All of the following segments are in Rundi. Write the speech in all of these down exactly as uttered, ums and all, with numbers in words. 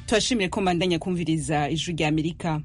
Twashimire ko mandanya kumviriza ijwi rya Amerika.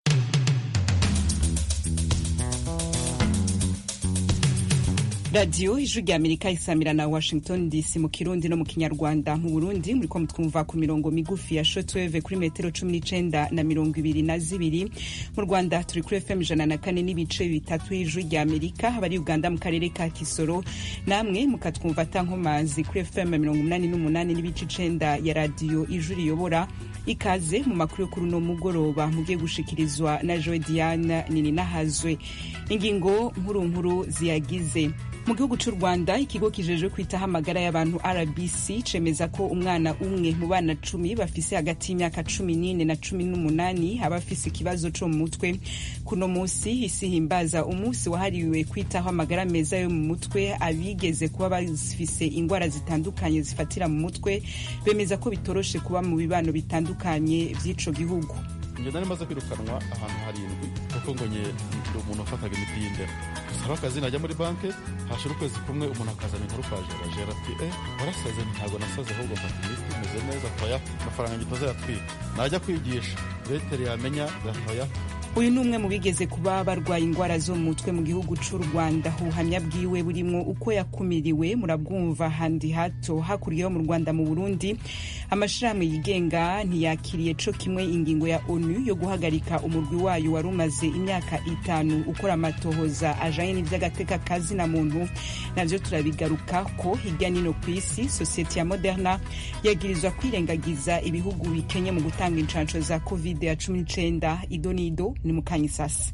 Radio ijwi rya Amerika isamira na Washington D C mu Kirundi no mu Kinyarwanda. Mu Burundi muri ko mutwumva ku mirongo migufi ya shortwave kuri metero cumi n'icenda na mirongo ibiri na zibiri. Mu Rwanda turi kuri F M ijana na kane n'ibice bitatu ijwi rya Amerika. Abari Uganda mu karere ka Kisoro namwe mukatwumva tankomazi kuri F M mirongo umunani n'umunani n'ibice icenda ya radio ijwi riyobora. Ikaze mu makuru kuri no mugoroba mugiye gushikirizwa na Joe Diane nini nahazwe. Ingingo nkuru nkuru ziyagize. Mu gihugu cy'u Rwanda ikigo kijeje kwitaho amagara y'abantu R B C cemeza ko umwana umwe mu bana cumi bafise hagati y'imyaka cumi n'ine na cumi n'umunani abafise ikibazo cyo mu mutwe. Kuno musi isi himbaza umunsi wahariwe kwitaho amagara meza yo mu mutwe. Abigeze kuba bafise ingwara zitandukanye zifatira mu mutwe bemeza ko bitoroshe kuba mu bibano bitandukanye by'ico gihugu. Nje nari maze kwirukanwa ahantu harindwi kuko ngo nye umuntu afataga imiti y'indero. Saba akazi najya muri banke hashira ukwezi kumwe umuntu akazana inkuru kwa jera jera ati eh warasaze ntago nasaze ahubwo mfata imiti meze neza toya amafaranga ngitoza yatwika najya kwigisha letere yamenya gatoya. Uyu numwe mu bigeze kuba barwaye ingwara zo mu mutwe mu gihugu cy'u Rwanda. Ubuhamya bwiwe burimo uko yakumiriwe murabwumva handi hato. Hakuriyeho mu Rwanda mu Burundi amashirahamwe yigenga ntiyakiriye co kimwe ingingo ya ONU yo guhagarika umurwi wayo warumaze imyaka itanu ukora amatohoza ajanye n'ivy'agateka kazi na muntu. Navyo turabigaruka ko hirya nino kw'isi societe ya Moderna yagirizwa kwirengagiza ibihugu bikenye mu gutanga incanco za covid cumi n'icenda. Idonido ni mukanyisasi.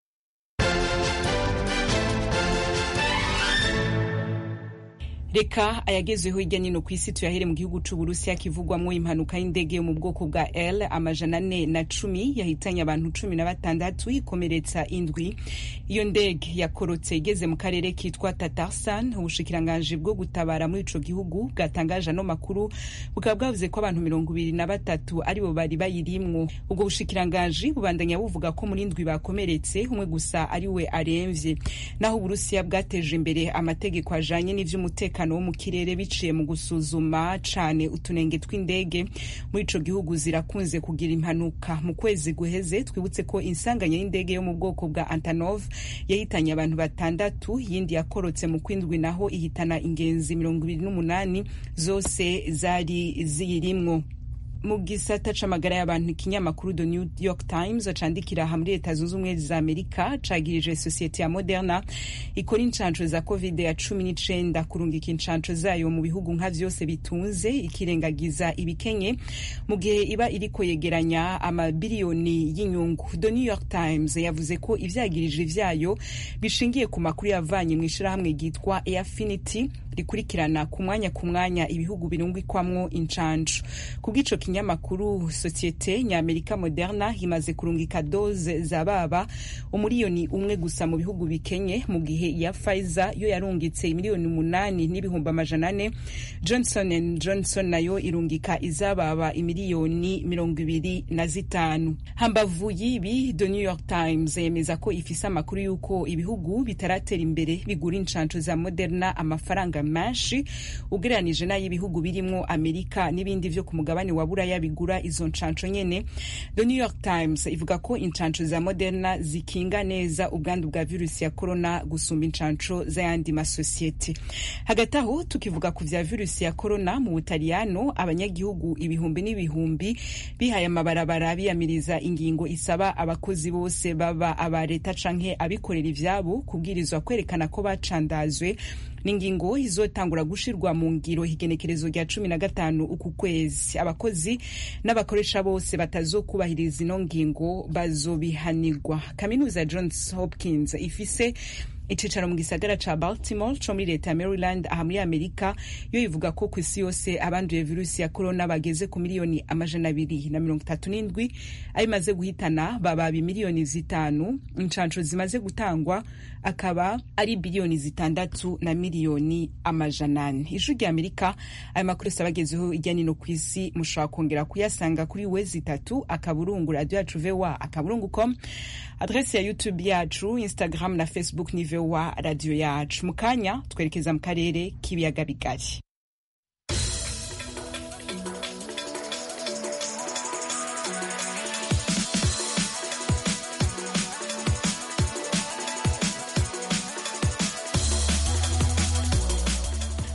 Reka ayagezeho hirya nino kw'isi tuyahere mu gihugu c'u Burusiya kivugwamwo impanuka y'indege yo mu bwoko bwa L amajana ane na cumi yahitanye abantu cumi na batandatu ikomeretsa indwi. Iyo ndege yakorotse igeze mu karere kitwa Tatarsan. Ubushikiranganji bwo gutabara muri ico gihugu bwatangaje no makuru bukaba bwavuze ko abantu mirongo ibiri na batatu aribo bari bayirimwo. Ubwo bushikiranganji bubandanya buvuga ko muri indwi bakomeretse umwe gusa ari we aremvye. Naho Uburusiya bwateje imbere amategeko ajanye n'ivy'umutekano wo mu kirere biciye mu gusuzuma cane utunenge tw'indege. Muri ico gihugu zirakunze kugira impanuka. Mu kwezi guheze twibutse ko insanganya y'indege yo mu bwoko bwa Antonov yahitanye abantu batandatu, yindi yakorotse mu kwindwi naho ihitana ingenzi mirongo ibiri n'umunani zose zari ziyirimwo. Mu gisata c'amagara y'abantu ikinyamakuru The New York Times candikira aha muri Leta Zunze Ubumwe za Amerika cagirije societe ya Moderna ikora incanco za covid ya cumi n'icenda kurungika incanco zayo mu bihugu nka vyose bitunze ikirengagiza ibikenye mu gihe iba iriko yegeranya amabiliyoni y'inyungu. The New York Times yavuze ko ivyagirije vyayo bishingiye ku makuru yavanye mu ishirahamwe ryitwa Airfinity rikurikirana ku mwanya ku mwanya ibihugu birungikwamwo incanco. Kubw'ico kinyamakuru societe ny'Amerika Moderna imaze kurungika doze zababa umuriyoni umwe gusa mu bihugu bikenye mu gihe ya Pfizer yo yarungitse imiliyoni umunani n'ibihumbi amajana ane. Johnson and Johnson nayo irungika izababa imiliyoni mirongo ibiri na zitanu. Hambavu y'ibi The New York Times yemeza ko ifise amakuru yuko ibihugu bitaratera imbere bigura incanco za Moderna amafaranga menshi ugereranije n'ay'ibihugu birimwo Amerika n'ibindi vyo ku mugabane wa Buraya bigura izo ncanco nyene. The New York Times ivuga ko incanco za Moderna zikinga neza ubwandu bwa virusi ya corona gusumba incanco z'ayandi masosiyete. Hagati aho tukivuga ku vya virusi ya corona mu Butaliyano abanyagihugu ibihumbi n'ibihumbi bihaye amabarabara biyamiriza ingingo isaba abakozi bose baba aba leta canke abikorera ivyabo kubwirizwa kwerekana ko bacandazwe. Ningingo izotangura gushirwa mu ngiro higenekerezo rya cumi na gatanu uku kwezi. Abakozi n'abakoresha bose batazokubahiriza ino ngingo bazobihanirwa. Kaminuza Johns Hopkins ifise icicaro mu gisagara ca Baltimore co muri leta ya Maryland aha muri Amerika yo ivuga ko kw'isi yose abanduye virusi ya corona bageze ku miliyoni amajana abiri na mirongo itatu n'indwi ayimaze guhitana baba miliyoni zitanu. Incanco zimaze gutangwa akaba ari biliyoni zitandatu na miliyoni amajana ane. Ijwi rya Amerika ayo makuru sabagezeho ijya nino kw'isi mushobora kongera kuyasanga kuri wezi itatu akaburungu radio yacu V O A akaburungu com. Adresse ya YouTube yacu, Instagram na Facebook ni V O A radio yacu. Mukanya twerekeza mu karere k'ibiyaga bigari.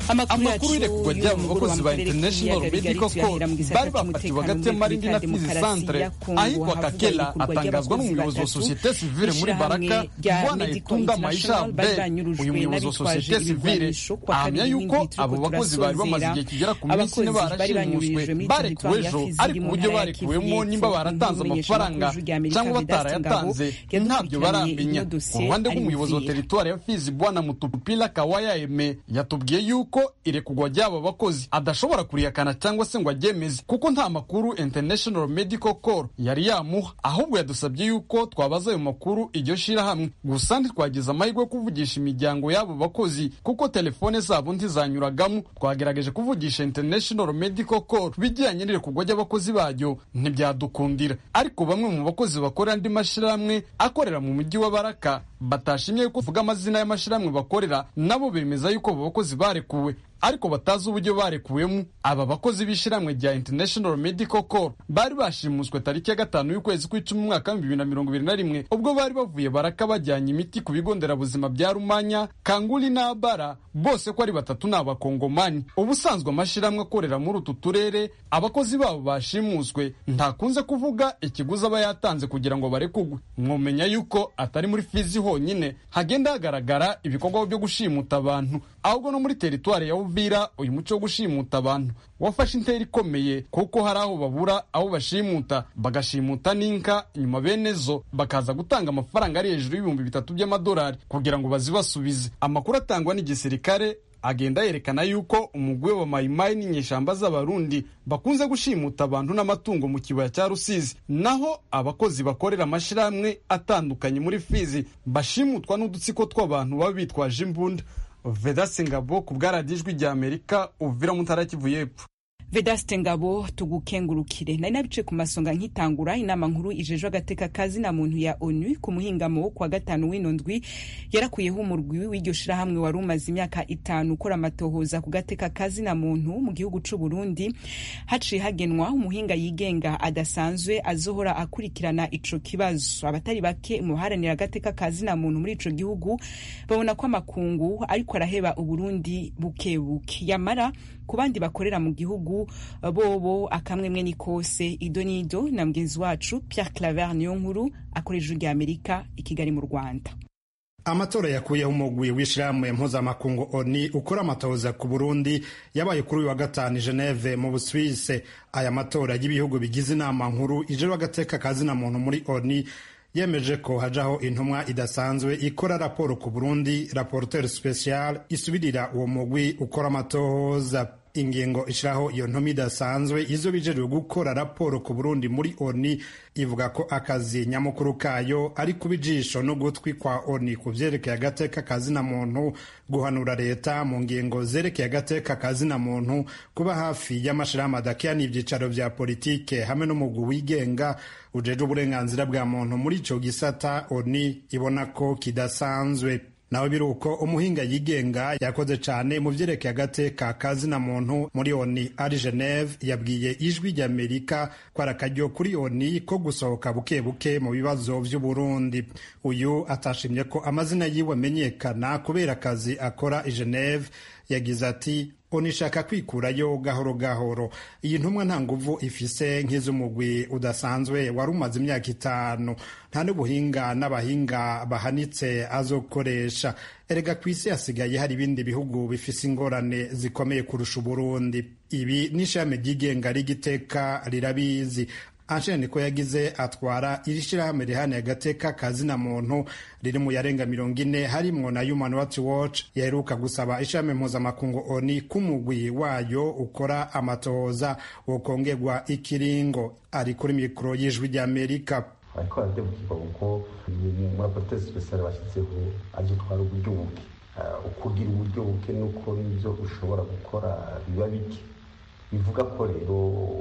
amakuru irekugwa ry'abo bakozi ba International Medical Corps bari bafatiwe hagati y'Amarindi na Fizi Centre ahitwa Kakela, atangazwa n'umuyobozi wa sosiyete sivile muri Baraka Bwana Itunga Maisha Abel. Uyu muyobozi wa sosiyete sivile ahamya yuko abo bakozi bari bamaze igihe kigera ku minsi ine barashimuswe, barekuwe ejo, ariko uburyo barekuwemo nimba baratanze amafaranga cyangwa batarayatanze ntabyo baramenya. Ku ruhande rw'umuyobozi wa teritwari ya Fizi Bwana Mutupila Kawaya Eme yatubwiye yuko irekugwa ry'aba bakozi adashobora kuriyakana cyangwa se ngo aryemeze kuko nta makuru International Medical Corps yari yamuha, ahubwo yadusabye yuko twabaza ayo makuru iryo shirahamwe. Gusa ntitwagize amahirwe yo kuvugisha imiryango y'abo bakozi kuko telefone zabo ntizanyuragamo. Twagerageje kuvugisha International Medical Corps bijyanye n'irekugwa ry'abakozi baryo ntibyadukundira, ariko bamwe mu bakozi bakorera andi mashirahamwe akorera mu mujyi wa Baraka batashimye kuvuga amazina y'amashirahamwe bakorera, nabo bemeza yuko abo bakozi barekuwe ariko batazi uburyo barekuwemo. Aba bakozi b'ishiramwe rya International Medical Corps bari bashimuswe tariki ya gatanu y'ukwezi kw'icumi mu mwaka wa bibiri na mirongo ibiri na rimwe ubwo bari bavuye Baraka bajyanye imiti ku bigo nderabuzima bya Rumanya, Kanguli na Abara, bose ko ari batatu n'abakongomani. Ubusanzwe amashiramwe akorera muri utu turere abakozi babo bashimuswe ntakunze kuvuga ikiguzi aba yatanze kugira ngo barekugwe. Mwomenya yuko atari muri Fizi honyine hagenda hagaragara ibikorwa byo gushimuta abantu, ahubwo no muri teritwari ya Uvira uyu muco wo gushimuta abantu wafashe intera ikomeye kuko hari aho babura aho bashimuta bagashimuta n'inka, nyuma benezo bakaza gutanga amafaranga ari hejuru y'ibihumbi bitatu by'amadolari kugira ngo bazibasubize. Amakuru atangwa n'igisirikare agenda yerekana yuko umugwi wa Mayimayi n'inyeshamba z'abarundi bakunze gushimuta abantu n'amatungo mu kibaya cya Rusizi, naho abakozi bakorera amashirahamwe atandukanye muri Fizi bashimutwa n'udutsiko tw'abantu baba bitwaje imbunda. Vedaste Ngabo ku bwaradijwi rya Amerika, Uvira mu ntara Kivu y'Epfo. Vedaste Ngabo tugukengurukire. Nari nabice ku masonga nkitangura inama nkuru ijejwe agateka kazi na muntu ya ONU ku muhingamo kwa gatanu w'inondwi yarakuyeho umurwi w'iryo shirahamwe wari umaze imyaka itanu ukora amatohoza ku gateka kazi na muntu mu gihugu c'u Burundi. Haciye hagenwa umuhinga yigenga adasanzwe azohora akurikirana ico kibazo. Abatari bake mu haranira agateka kazi na muntu muri ico gihugu babona ko amakungu ariko araheba Uburundi bukebuke, yamara ku bandi bakorera mu gihugu bobo akamwemwe nikose. Idonido na mgenzi wacu Pierre Claver niyo nkuru akoresha rya Amerika i Kigali mu Rwanda. Amatora yakuyeho umugwi w'ishiramwe mpuzamakungu ONU ukora amatohoza ku Burundi yabaye kuri uyu wa gatanu Geneve mu Busuwise. Aya matora y'ibihugu bigize inama nkuru ijejwe agateka kazi na muntu muri ONU yemeje ko hajaho intumwa idasanzwe ikora raporo ku Burundi, rapporteur special isubirira uwo mugwi ukora amatohoza. Ingingo ishiraho iyo ntumwa idasanzwe izo bijejwe gukora raporo ku Burundi muri ONU ivuga ko akazi nyamukuru kayo ari kubijisho no gutwi kwa ONU ku vyerekeye agateka kazi na muntu, guhanura leta mu ngingo zerekeye agateka kazi na muntu, kuba hafi y'amashirahamwe adakiya n'ivyicaro vya politike hamwe n'umugwi wigenga ujeje uburenganzira bwa muntu muri ico gisata ONU ibona ko kidasanzwe. Nawe biruko umuhinga yigenga yakoze cyane mu vyerekeye agateka kazi na muntu muri ONU ari Geneve yabwiye ijwi rya Amerika ko arakaryo kuri ONU ko gusohoka buke buke mu bibazo vy'u Burundi. Uyu atashimye ko amazina yiwe amenyekana kubera akazi akora i Geneve. Yagize ati ONU ishaka kwikurayo gahoro gahoro. Iyi ntumwa nta nguvu ifise nk'iz'umugwi udasanzwe wari umaze imyaka itanu, nta n'ubuhinga n'abahinga bahanitse azokoresha. Erega kw'isi hasigaye hari ibindi bihugu bifise ingorane zikomeye kurusha Burundi. Ibi n'ishami ryigenga rigiteka rirabizi. Angel niko yagize atwara iri shirahamwe rihana agateka kazi na muntu riri mu yarenga mirongo ine harimwo na Human Rights Watch yaheruka gusaba ishami mpuzamakungu ONU kumugwi wayo ukora amatohoza wokongerwa ikiringo. Ari kuri mikro y'ijwi rya Amerika. Ariko aradebukirwa kuko mu rapporteur special bashyizeho aje twara uburyo buke, ukugira uburyo buke nuko n'ibyo ushobora gukora biba bike. Bivuga ko rero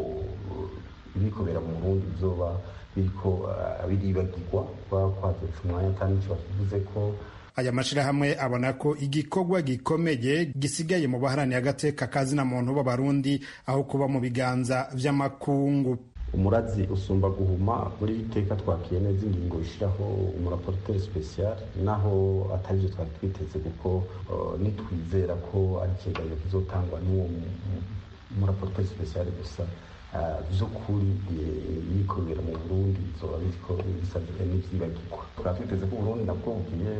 ibikobera mu Burundi bizoba biriko biribagirwa kwa kwazoca umwanya kandi cyo bakivuze ko aya mashirahamwe abona ko igikorwa gikomeye gisigaye mu baharani agateka kazi na muntu b'abarundi aho kuba mu biganza vy'amakungu. umurazi usumba guhuma. Muri iteka twakiye neza ingingo ishyiraho umuraporoteri special, naho atari byo twari twiteze, kuko uh, nitwizera ko ari ikiganiro kizotangwa n'uwo umuraporoteri special gusa. By'ukuri ibikorera mu Burundi bizoba biriko bisabye n'ivyibagirwa. Tukaba twiteze ko Burundi nabwo bugiye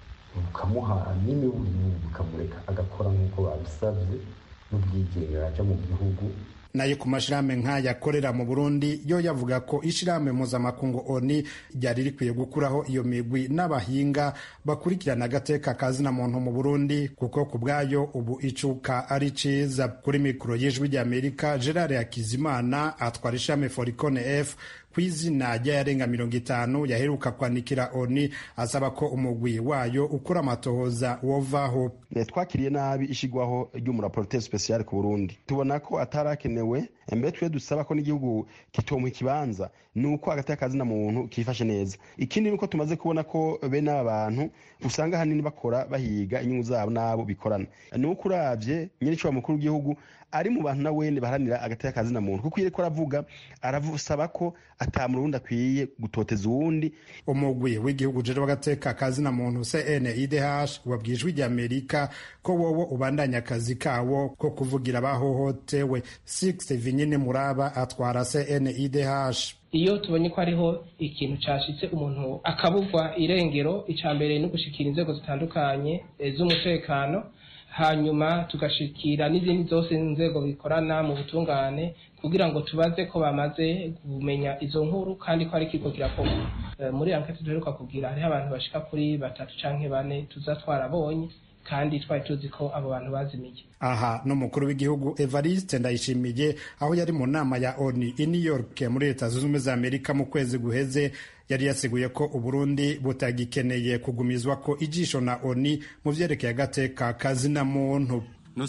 bukamuha n'imiburi bukamureka agakora nk'uko babisabye n'ubwigenge aja mu gihugu. Nayo ku mashirahamwe nk'aya akorera mu Burundi yo yavuga ko ishirahamwe mpuzamakungu O N U ryari rikwiye gukuraho iyo migwi n'abahinga bakurikirana agateka kazina muntu mu Burundi, kuko ku bwayo ubu icuka ari ciza. Kuri mikoro y'ijwi ry'Amerika, Gerard Hakizimana atwara ishirahamwe Foricone F kw'izina ry'ayarenga mirongo itanu yaheruka kwandikira O N U asaba ko umugwi wayo ukora amatohoza wovaho. Twakiriye nabi ishigwaho ry'umuraporoteri special ku Burundi, tubona ko atarakenewe. Mbere twe dusaba ko n'igihugu kitomwe kibanza nuko agateka kazina muntu kifashe neza. Ikindi nuko tumaze kubona ko bene aba bantu usanga hanini bakora bahiga inyungu zabo nabo bikorana. Nuko uravye nyirico mukuru w'igihugu ari mu bantu na wende baharanira agateka kazina muntu, kuko ireko aravuga aravusaba ko atamurundi akwiye gutoteza uwundi. Umugwi w'igihugu jeje w'agateka kazina muntu C N I D H wabwijwe ry'Amerika ko wowo ubandanya akazi kawo ko kuvugira bahohotewe. Six Vinyine Muraba atwara C N I D H. Iyo tubonye ko ariho ikintu cashitse umuntu akabugwa irengero, icambere no gushikira inzego zitandukanye z'umutekano, hanyuma tugashikira n'izindi zose inzego bikorana mu butungane kugira ngo tubaze ko bamaze kumenya izo nkuru kandi ko ari ikigo kirakorwa. E, muri ankete duheruka kugira hariho abantu bashika kuri batatu canke bane tuza twarabonye kandi twari tuzi ko abo bantu bazimiye. Aha n'umukuru w'igihugu Evariste Ndayishimiye aho yari mu nama ya O N U i New York muri Leta Zunze Ubumwe za Amerika mu kwezi guheze, yari yasiguye ko Uburundi butagikeneye kugumizwa ko ijisho na O N U mu vyerekeye agateka kazina muntu.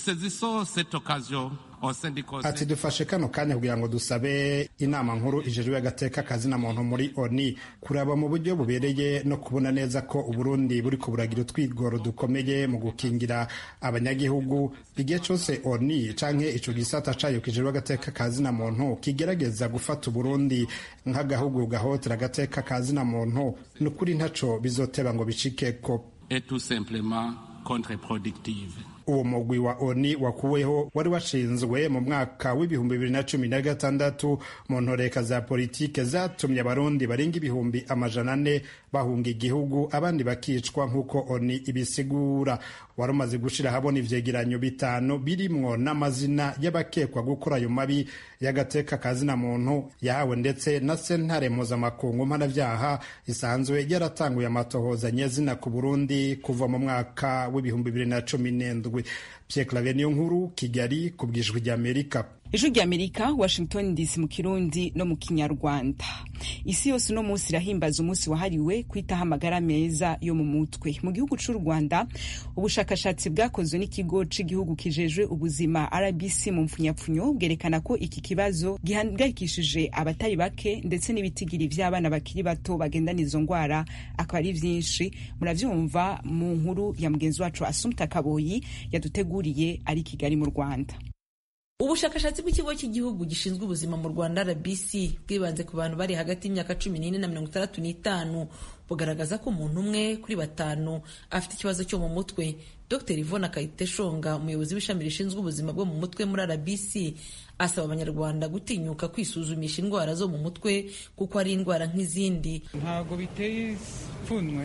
Ati dufashe kano kanya kugira ngo dusabe inama nkuru ijejwe y'agateka kazina muntu muri O N U kuraba mu buryo bubereye no kubona neza ko Uburundi buri ko buragira utwigoro dukomeye mu gukingira abanyagihugu. Igihe cyose O N U canke ico gisata cayo kijejwe agateka kazina muntu kigerageza gufata Uburundi nk'agahugu gahotera agateka kazina muntu, nukuri ntaco bizoteba ngo bicikeko. Et tout simplement contre-productive. Uwo mugwi wa O N U wakuweho wari washinzwe mu mwaka w'ibihumbi bibiri na cumi na gatandatu mu ntoreka za politike zatumye abarundi barenga ibihumbi amajana ane bahunga igihugu, abandi bakicwa nk'uko O N U ibisigura. Wari umaze gushira habona ivyegeranyo bitanu birimwo n'amazina y'abakekwa gukora ayo mabi y'agateka kazina muntu yahawe, ndetse na sentare mpuzamakungu mpanavyaha isanzwe yaratanguye amatohoza nyezina ku Burundi kuva mu mwaka w'ibihumbi bibiri na cumi n'indwi. Pierre Claver Niyonkuru, Kigali, ku bw'ijwi ry'Amerika. Ijwi ry'Amerika, Washington D C mu Kirundi no mu Kinyarwanda. Isi yose no munsi irahimbaza umunsi wahariwe kwitaho amagara meza yo mu mutwe. Mu gihugu c'u Rwanda, ubushakashatsi bwakozwe n'ikigo c'igihugu kijejwe ubuzima R B C mu mfunyapfunyo bwerekana ko iki kibazo gihangayikishije abatari bake, ndetse n'ibitigiri vy'abana bakiri bato bagendana izo ngwara akaba ari vyinshi. Muravyumva mu nkuru ya mugenzi wacu Assumpta Kaboyi yaduteguriye ari Kigali mu Rwanda. Ubushakashatsi bw'ikigo cy'igihugu gishinzwe ubuzima mu Rwanda R B C bwibanze ku bantu bari hagati y'imyaka cumi n'ine na mirongo itandatu n'itanu bugaragaza ko umuntu umwe kuri batanu afite ikibazo cyo mu mutwe. Dr Yvonne Kayiteshonga, umuyobozi w'ishami rishinzwe ubuzima bwo mu mutwe muri R B C, asaba abanyarwanda gutinyuka kwisuzumisha indwara zo mu mutwe kuko ari indwara nk'izindi. Ntabwo biteye ipfunwe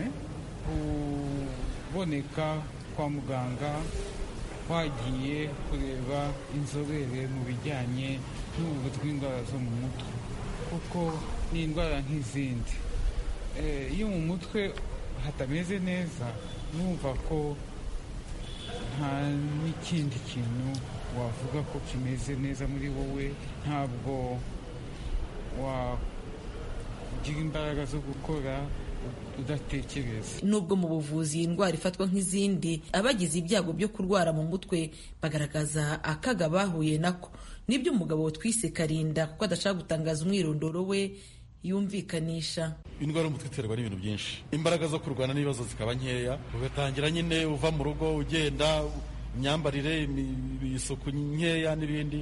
kuboneka kwa muganga wagiye kureba inzobere mu bijyanye n'ubuvuzi bw'indwara zo mu mutwe, kuko ni indwara nk'izindi. Iyo mu mutwe hatameze neza, numva ko nta n'ikindi kintu wavuga ko kimeze neza muri wowe, ntabwo wagira imbaraga zo gukora udatekereza. Nubwo mu buvuzi iyi ndwara ifatwa nk'izindi, abagize ibyago byo kurwara mu mutwe bagaragaza akaga bahuye nako. Nibyo umugabo twise Karinda, kuko adashaka gutangaza umwirondoro we, yumvikanisha. Indwara y'umutwe iterwa n'ibintu byinshi. Imbaraga zo kurwana n'ibibazo zikaba nkeya, ugatangira nyine uva mu rugo ugenda, imyambarire, isuku nkeya n'ibindi,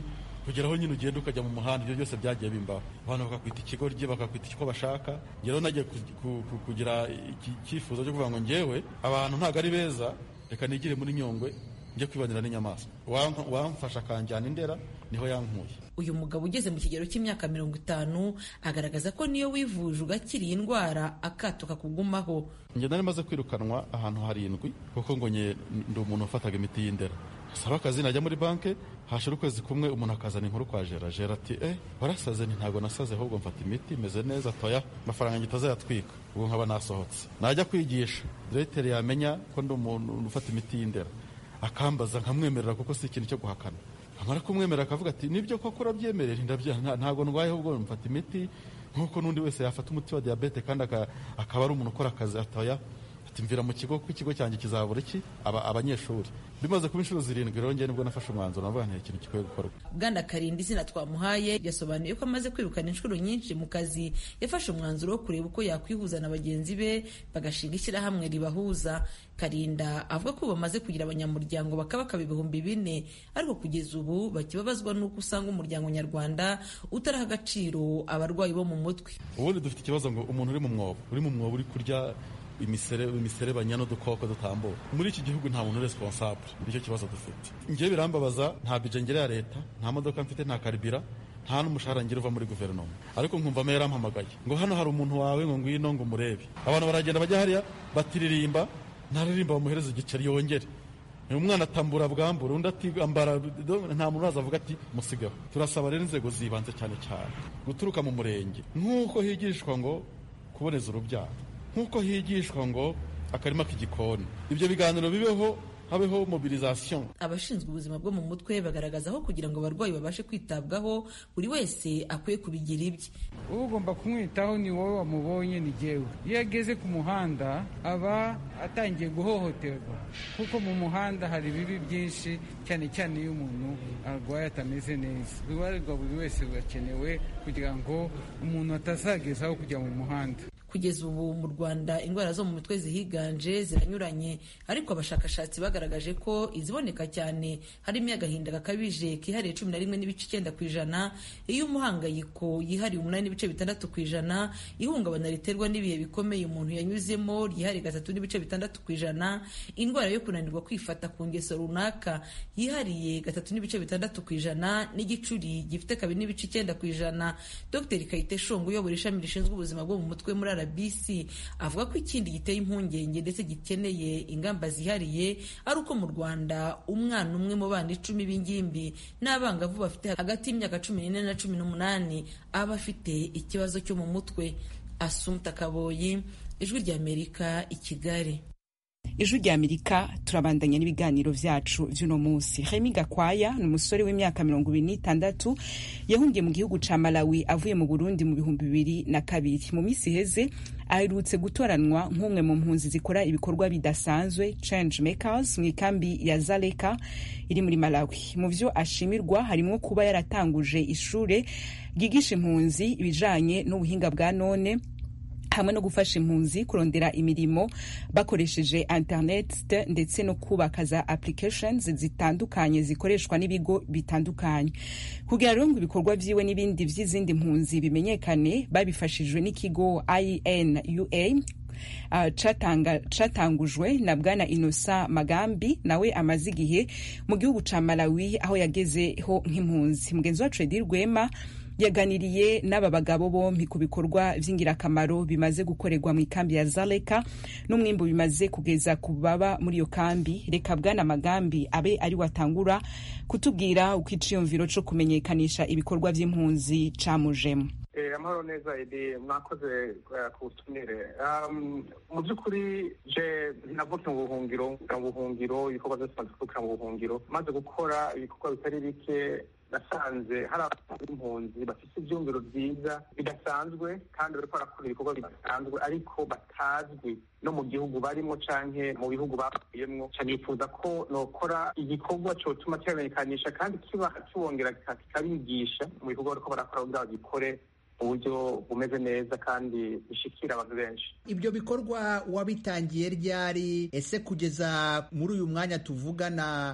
kugeraho nyine ugenda ukajya mu muhanda. Ibyo byose byagiye bimbaho, abantu bakakwita ikigoryi, bakakwita icyo bashaka. Ngero nagiye kugira icyifuzo cyo kuvuga ngo ngewe abantu ntabwo ari beza, reka nigire muri Nyungwe njye kwibanira n'inyamaswa, wamfasha akanjyana Indera, niho yankuye. Uyu mugabo ugeze mu kigero cy'imyaka mirongo itanu agaragaza ko niyo wivuje ugakiriye indwara akato kakugumaho. Njye nari maze kwirukanwa ahantu harindwi kuko ngo nye ndi umuntu ufataga imiti y'Indera. Saba akazi najya muri banke, hashira ukwezi kumwe umuntu akazana inkuru kwa Jera. Jera ati eh warasaze? Nti ntago nasaze, ahubwo mfata imiti meze neza, toya amafaranga ngitazayatwika. Ubu nkaba nasohotse najya kwigisha, directeur yamenya ko ndi umuntu ufata imiti y'Indera akambaza nkamwemerera kuko si ikintu cyo guhakana. Amara kumwemerera akavuga ati nibyo koko urabyemerera, ntago ndwaye ahubwo mfata imiti nkuko nundi wese yafata umuti wa diabete kandi akaba ari umuntu ukora akazi. Atoya ati mvira mu kigo, ku kigo cyanjye kizabura iki abanyeshuri. Bimaze kuba inshuro zirindwi rero njye nibwo nafashe umwanzuro navuga nti ikintu gikwiye gukorwa. Bwana Karindi izina twamuhaye yasobanuye ko amaze kwirukana inshuro nyinshi mu kazi yafashe umwanzuro wo kureba uko yakwihuza na bagenzi be bagashinga ishyirahamwe ribahuza. Karinda avuga ko bamaze kugira abanyamuryango bakaba kaba ibihumbi bine, ariko kugeza ubu bakibabazwa n'uko usanga umuryango nyarwanda utaraha agaciro abarwayi bo mu mutwe. Ubundi dufite ikibazo ngo umuntu uri mu mwobo uri mu mwobo uri kurya imisere imiserebanya n'udukoko dutambuka. Muri iki gihugu nta muntu responsable, nicyo kibazo dufite. Ngiye birambabaza, nta budget ngira ya leta, nta modoka mfite, nta karibira, nta n'umushahara ngira uva muri guverinoma, ariko nkumva mera mpamagaye ngo hano hari umuntu wawe ngo ngwino ngo murebe. Abantu baragenda bajya hariya batiririmba, ntaririmba bamuhereza igiceri yongere. Umwana atambura bwambura, undi atambara, nta muntu azavuga ati musigaho. Turasaba rero inzego zibanze cyane cyane guturuka mu murenge, nk'uko higishwa ngo kuboneza urubyaro, nk'uko higishwa ngo akarima k'igikoni, ibyo biganiro bibeho, habeho mobilisation. Abashinzwe ubuzima bwo mu mutwe bagaragaza aho kugira ngo abarwayi babashe kwitabwaho buri wese akwiye kubigira ibye. Ugomba kumwitaho ni wowe wamubonye, ni jyewe. Iyo ageze ku muhanda aba atangiye guhohoterwa, kuko mu muhanda hari ibibi byinshi, cyane cyane iyo umuntu arwaye atameze neza. Uruhare rwa buri wese rurakenewe kugira ngo umuntu atazagezaho kujya mu muhanda. Kugeza ubu mu Rwanda indwara zo mu mutwe zihiganje ziranyuranye, ariko abashakashatsi bagaragaje ko iziboneka cyane harimo agahinda gakabije kihariye cumi na rimwe n'ibice icyenda ku ijana, iyo umuhangayiko yihariye umunani n'ibice bitandatu ku ijana, ihungabana riterwa n'ibihe bikomeye umuntu yanyuzemo ryihariye gatatu n'ibice bitandatu ku ijana, indwara yo kunanirwa kwifata ku ngeso runaka yihariye gatatu n'ibice bitandatu ku ijana, n'igicuri gifite kabiri n'ibice icyenda ku ijana. Dr Kayite Shongo uyobora ishami rishinzwe ubuzima bwo mu mutwe muri R B C avuga ko ikindi giteye impungenge ndetse gikeneye ingamba zihariye ari uko mu Rwanda umwana umwe mu bana icumi b'ingimbi n'abangavu bafite hagati y'imyaka cumi n'ine na cumi n'umunani aba afite ikibazo cyo mu mutwe. Assumpta Kaboyi, Ijwi ry'Amerika, i Kigali. Ijwi ry'Amerika turabandanya n'ibiganiro vyacu vy'uno munsi. Remy Gakwaya ni umusore w'imyaka mirongo ibiri n'itandatu yahungiye mu gihugu ca Malawi avuye mu Burundi mu bihumbi bibiri na kabiri. Mu misi heze aherutse gutoranwa nk'umwe mu mpunzi zikora ibikorwa bidasanzwe change makers mu ikambi ya Zaleka iri muri Malawi. Mu vyo ashimirwa harimwo kuba yaratanguje ishure ryigisha impunzi ibijanye n'ubuhinga bwa none hamwe no gufasha impunzi kurondera imirimo bakoresheje internet ndetse no kubaka za applications zitandukanye zikoreshwa n'ibigo bitandukanye. Kugira ngo ibikorwa vyiwe n'ibindi vy'izindi mpunzi bimenyekane, babifashijwe n'ikigo I N U A Uh, catanga catangujwe na Bwana Innocent Magambi, nawe amaze igihe mu gihugu ca Malawi aho yagezeho nk'impunzi. Mugenzi wacu Edir Rwema yaganiriye n'aba bagabo bompi ku bikorwa vy'ingirakamaro bimaze gukorerwa mu ikambi ya Zaleka n'umwimbo bimaze kugeza ku baba muri iyo kambi. Reka Bwana Magambi abe ari watangura kutubwira uko iciyumviro co kumenyekanisha ibikorwa vy'impunzi camujemo. Eh, amahoro neza Edi, mwakoze kutumire. Um, mu by'ukuri je navuka mu buhungiro, mu buhungiro ibikorwa byose bivuka mu buhungiro, maze gukora ibikorwa bitari bike nasanze hari impunzi bafite ibyumviro byiza bidasanzwe kandi bariko barakora ibikorwa bidasanzwe ariko batazwi no mu gihugu barimo canke mu bihugu bapuyemwo. Cyane yifuza ko nokora igikorwa cyotuma cyamenyekanisha kandi kiba kibongera kikabigisha mu bikorwa bariko barakora kugira bagikore uburyo bumeze neza kandi bishikira abantu benshi. Ibyo bikorwa wabitangiye ryari? Ese kugeza muri uyu mwanya tuvugana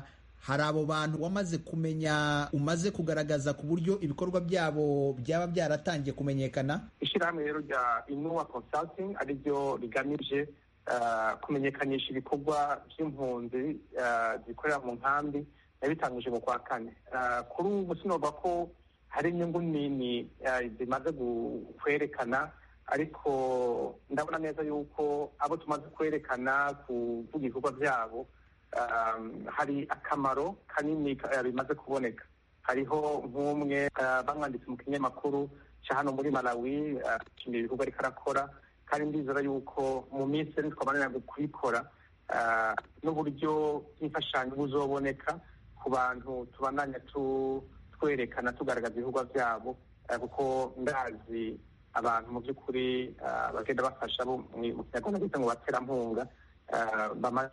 hari abo bantu wamaze kumenya umaze kugaragaza ku buryo ibikorwa byabo byaba byaratangiye kumenyekana? Ishyirahamwe rero rya Inuwa Consulting ariryo rigamije uh, kumenyekanisha ibikorwa by'impunzi uh, zikorera mu nkambi yabitangije mu kwa kane. Uh, kuri ubu sinovuga ko hari inyungu nini uh, zimaze kwerekana, ariko ndabona neza yuko abo tumaze kwerekana kuvuga ibikorwa byabo um, hari akamaro kanini uh, bimaze kuboneka. Hariho nk'umwe uh, bamwanditse mu kinyamakuru cya hano muri Malawi uh, kimwe ibikorwa ariko arakora, kandi ndizera yuko mu minsi iri twabanira kubikora uh, n'uburyo bw'imfashanyo buzoboneka ku bantu tubandanya tu twerekana tugaragaza ibikorwa byabo, uh, kuko ndazi abantu mu by'ukuri uh, bagenda bafasha bo mu kinyarwanda bita ngo baterampunga uh, bamaze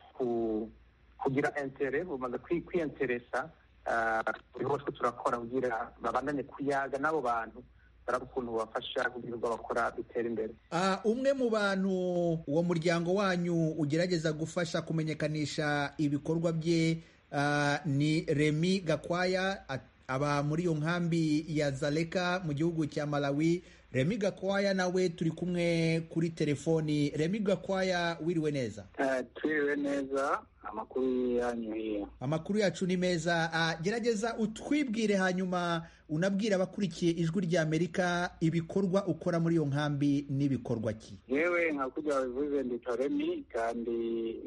kugira intere, bamaze kwiyenteresa buri hose turakora kugira babandanye kuyaga n'abo bantu baraba ukuntu bafasha kugira ngo bakora bitera imbere. Uh, umwe mu bantu uwo muryango wanyu ugerageza gufasha kumenyekanisha ibikorwa bye uh, ni Remy Gakwaya, aba muri iyo nkambi ya Zaleka mu gihugu cya Malawi. Remy Gakwaya nawe turi kumwe kuri telefoni. Remy Gakwaya, wiriwe neza? Uh, twiriwe neza. Amakuru yanyu hiya? Amakuru yacu ni meza. Uh, gerageza utwibwire hanyuma unabwira abakurikiye Ijwi rya Amerika ibikorwa ukora muri iyo nkambi n'ibikorwa ki. Yewe nka kujya bivuze ndi Remy, kandi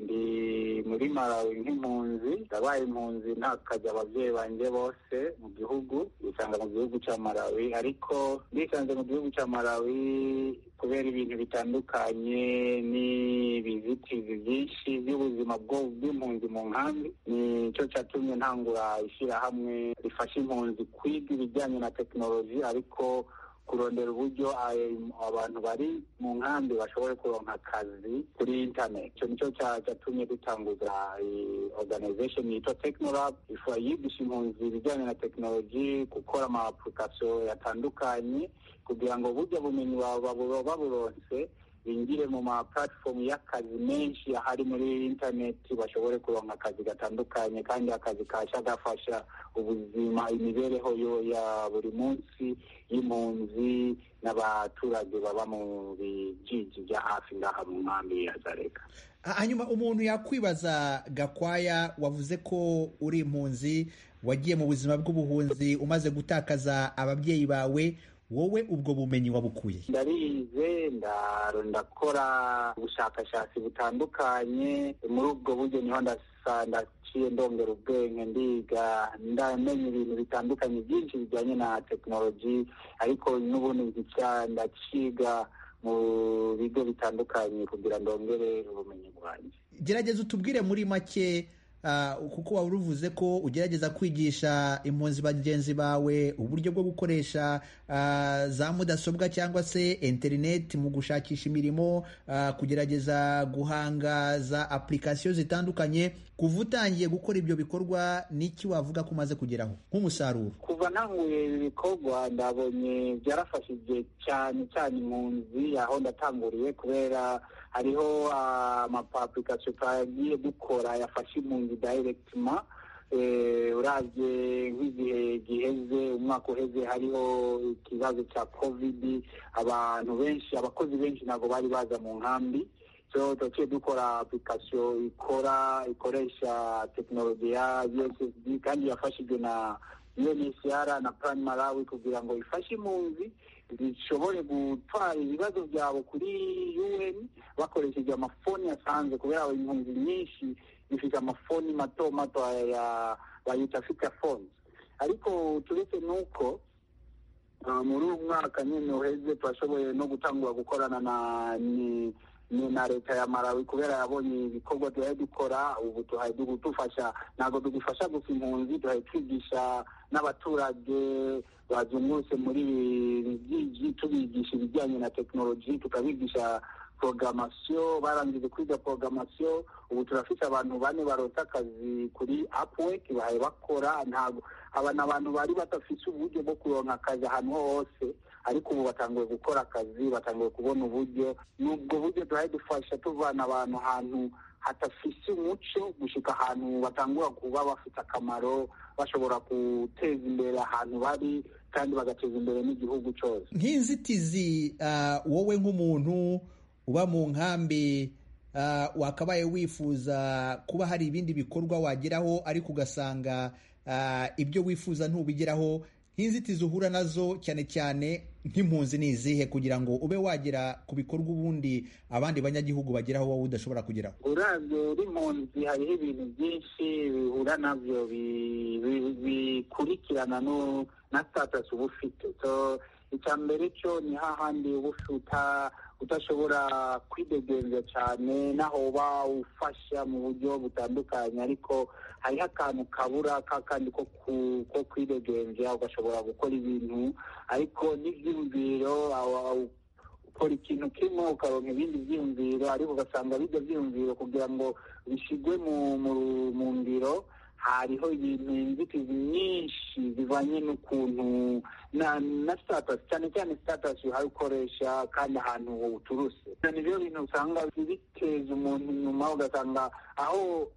ndi muri Malawi nk'impunzi. Ndabaye impunzi ntakajya abavyeyi banje bose mu gihugu, bisanga mu gihugu cya Malawi, ariko bisanze mu gihugu cya Malawi kubera ibintu bitandukanye n'ibizitizi byinshi by'ubuzima bwo bw'impunzi mu nkambi. Nicyo cyatumye ntangura ishyirahamwe rifasha impunzi kwiga ibijyanye na tekinoloji, ariko kurondera uburyo abantu bari mu nkambi bashobore kuronka akazi kuri internet. Icyo nicyo cyatumye dutanguza organization yitwa Technolab, yigisha impunzi ibijyanye na tekinoloji, gukora ama application yatandukanye kugira ngo burya bumenyi baburonse bingire mu ma platform y'akazi menshi ahari muri internet, bashobore kuronka akazi gatandukanye kandi akazi kasha gafasha ubuzima, imibereho yo ya buri munsi y'impunzi n'abaturage baba mu bijiji bya hafi ngaha mu nkambi ya Zaleka. Hanyuma umuntu yakwibaza, Gakwaya, wavuze ko uri impunzi, wagiye mu buzima bw'ubuhunzi, umaze gutakaza ababyeyi bawe, wowe ubwo bumenyi wabukuye? Ndarize, ndakora ubushakashatsi butandukanye, muri ubwo buryo niho ndaciye ndongera ubwenge, ndiga ndamenya ibintu bitandukanye byinshi bijyanye na tekinoloji, ariko n'ubundi ndaciga mu bigo bitandukanye kugira ndongere ubumenyi bwanjye. Gerageza utubwire muri make, Uh, kuko wari uvuze ko ugerageza kwigisha impunzi bagenzi bawe uburyo bwo gukoresha uh, za mudasobwa cyangwa se internet mu gushakisha imirimo, uh, kugerageza guhanga za application zitandukanye. Kuva utangiye gukora ibyo bikorwa, niki wavuga ko umaze kugeraho nk'umusaruro? Kuva ntanguye ibikorwa ndabonye byarafashije cyane cyane impunzi aho ndatanguriye, kubera hariho ama uh, application twagiye dukora yafashe impunzi directement. Eh, uravye nk'igihe giheze, umwaka uheze, hariho ikibazo cya covid, abantu benshi, abakozi benshi ntabwo bari baza mu nkambi, so twaciye dukora application ikora ikoresha tekinoloji ya U S S D, kandi yafashijwe na U N H C R na Plan Malawi kugira ngo ifashe impunzi zishobore gutwara ibibazo byabo kuri U N bakoresheje amafoni asanzwe, kubera impunzi nyinshi zifite amafoni mato mato ya bayita feature phones. Ariko turetse nuko uh, muri uyu mwaka nyine uheze twashoboye no gutangura gukorana na ni ni na leta ya Malawi, kubera yabonye ibikorwa tuhaye dukora. Ubu tuhaye dufasha, ntabwo tugufasha gusa impunzi, tuhaye twigisha n'abaturage bazungurutse muri bijiji, tubigisha ibijyanye na tekinoloji, tukabigisha programmation. Barangije kwiga programmation, ubu turafite abantu bane barota akazi kuri Upwork, bahaye bakora. Ntabwo abana abantu bari batafise uburyo bwo kuronka akazi ahantu hose, ariko ubu batanguye gukora akazi, batanguye kubona uburyo. N'ubwo buryo tuhaye dufasha tuvana abantu ahantu hatafise umuco gushika ahantu batangura kuba bafite akamaro bashobora guteza imbere ahantu bari kandi bagateza imbere n'igihugu cyose. Nk'inzitizi uh, wowe nk'umuntu uba mu nkambi uh, wakabaye wifuza kuba hari ibindi bikorwa wageraho ariko ugasanga uh, ibyo wifuza ntubigeraho, nk'inzitizi uhura nazo cyane cyane nk'impunzi ni izihe kugira ngo ube wagera ku bikorwa ubundi abandi banyagihugu bageraho wowe udashobora kugeraho? Uravye uri impunzi hariho ibintu byinshi bihura navyo bikurikirana no na status uba ufite. So icya mbere cyo ni hahandi uba ufuta udashobora kwidegenza cyane naho uba ufasha mu buryo butandukanye, ariko hariho akantu kabura kakandi ko ko kwidegenza ugashobora gukora ibintu, ariko n'ivyumviro ukora ikintu kimwe ukaronka ibindi vyumviro, ariko ugasanga bijya vyumviro kugira ngo bishigwe mu mu ngiro hariho ibintu inzitizi nyinshi zivanye n'ukuntu na na status cyane cyane status uhaye ukoresha kandi ahantu uturuse. Nivyo bintu usanga biteza umuntu inyuma, ugasanga aho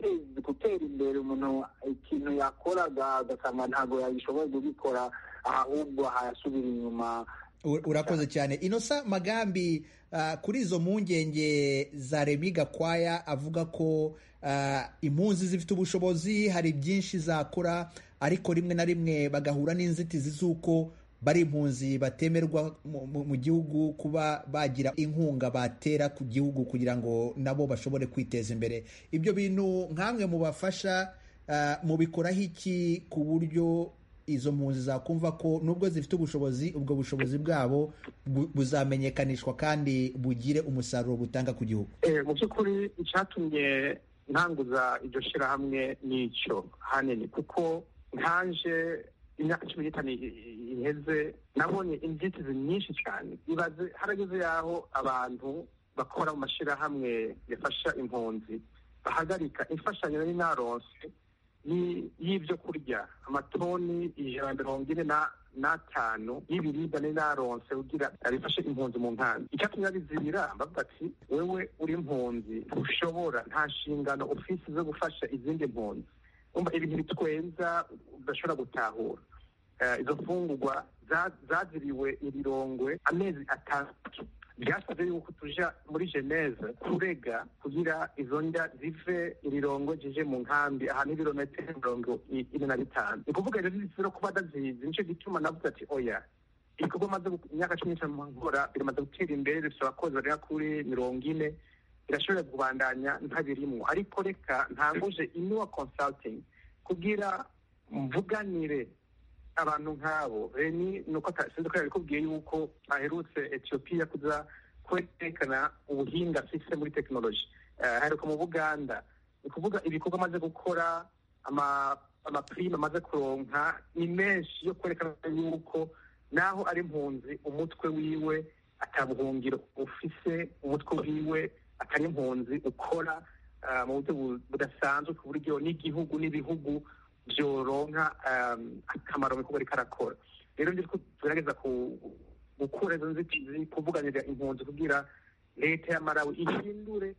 gutera imbere umuntu ikintu yakoraga ugasanga ntabwo yabishoboye kubikora, ahubwo hayasubira inyuma. Urakoze cyane Innocent Magambi. Uh, kuri izo mpungenge za Remy Gakwaya avuga ko uh, impunzi zifite ubushobozi, hari byinshi zakora, ariko rimwe na rimwe bagahura n'inzitizi z'uko bari impunzi batemerwa mu, mu, mu gihugu kuba bagira inkunga batera ku gihugu kugira ngo nabo bashobore kwiteza imbere. Ibyo bintu nkamwe mubafasha uh, mubikoraho iki ku buryo izo mpunzi zakumva ko nubwo zifite ubushobozi, ubwo bushobozi bwabo bu, buzamenyekanishwa kandi bugire umusaruro butanga ku gihugu? Eh, mu by'ukuri icyatumye ntanguza iryo shirahamwe n'icyo hanini, kuko nkanje imyaka cumi n'itanu iheze nabonye inzitizi nyinshi cyane. Ibaze harageze yaho abantu bakora mu mashirahamwe yafasha impunzi bahagarika imfashanyo n'inaronse y'ibyo kurya amatoni ijana mirongo ine n'atanu y'ibiribwa n'inaronse kugira abifashe impunzi mu nkambi. Icyatumye abizibira bavuga ati wewe uri impunzi ushobora, nta nshingano ufise zo gufasha izindi mpunzi. Umva ibintu bitwenza udashobora gutahura. Uh, izo mfungurwa zaziriwe irirongwe amezi atandatu. Byasabye yuko tuja muri Geneve kurega kugira izo ndya zive irirongo zije mu nkambi ahantu ibirometero mirongo ine na bitanu. Ni kuvuga rero zisiro kuba dazizi, nico gituma navuga ati oya, ibikorwa maze imyaka cumi n'itanu nkora biramaze gutera imbere, bifite abakozi bagera kuri mirongo ine, birashobora kubandanya ntabirimwo, ariko reka ntanguje Inua Consulting kugira mvuganire abantu nk'abo. Reni nuko sinzi ko yabikubwiye yuko aherutse Ethiopia kuza kwerekana ubuhinga afise muri tekinoloji. Uh, haheruka mu Buganda, ni kuvuga ibikorwa amaze gukora, ama amaprime amaze kuronka ni menshi yo kwerekana yuko naho ari impunzi umutwe wiwe atabuhungiro ufise, umutwe wiwe atari impunzi ukora uh, mu buryo budasanzwe ku buryo n'igihugu n'ibihugu byoronka um, akamaro mu kuba karakora. Rero ndiko tugerageza ku gukura izo nzitizi, kuvuganira impunzi kugira leta ya Malawi ihindure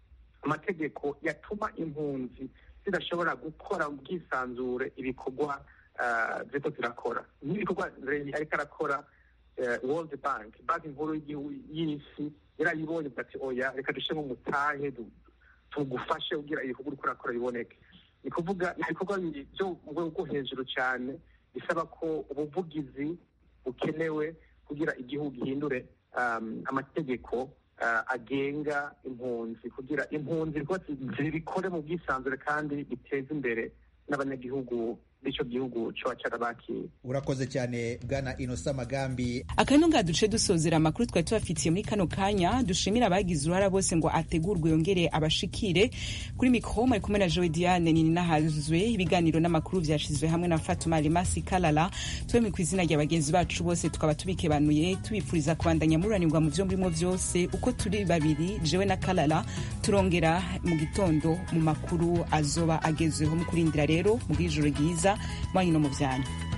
amategeko yatuma impunzi zidashobora gukora mu bwisanzure ibikorwa uh, ziko zirakora. N'ibikorwa ariko arakora uh, World Bank, banki nkuru y'igihugu y'isi yarayibonye ati oya reka dushemo mutahe tugufashe kugira ibikorwa uriko urakora biboneke. Ni kuvuga ibikorwa byo mu rwego rwo hejuru cyane bisaba ko ubuvugizi bukenewe kugira igihugu gihindure um, amategeko uh, agenga impunzi, kugira impunzi rwose zibikore mu bwisanzure kandi biteze imbere n'abanyagihugu b'icyo gihugu cyo cyarabakiye. Urakoze cyane Bwana Innocent Magambi. Akano nga duce dusozera amakuru twari tubafitiye muri kano kanya. Dushimira abagize uruhara bose ngo ategurwe yongere abashikire. Kuri mikro muri kumwe na Joy Diane nini nahazwe, ibiganiro n'amakuru byashizwe hamwe na Fatuma Limasi Kalala. Twemwe kwizina rya bagenzi bacu bose tukaba tubikebanuye tubipfuriza kubandanya muranirwa mu byo murimo byose uko turi babiri, jewe na Kalala turongera mu gitondo mu makuru azoba agezeho. Mukurindira rero mu bw'ijoro ryiza mwanyu no mu byanyu.